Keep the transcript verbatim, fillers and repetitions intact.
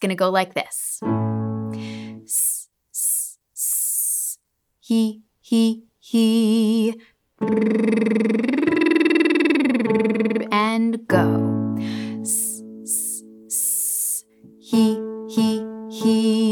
going to go like this. S, s, s. He, he, he. And go. S, s, s. He, he, he.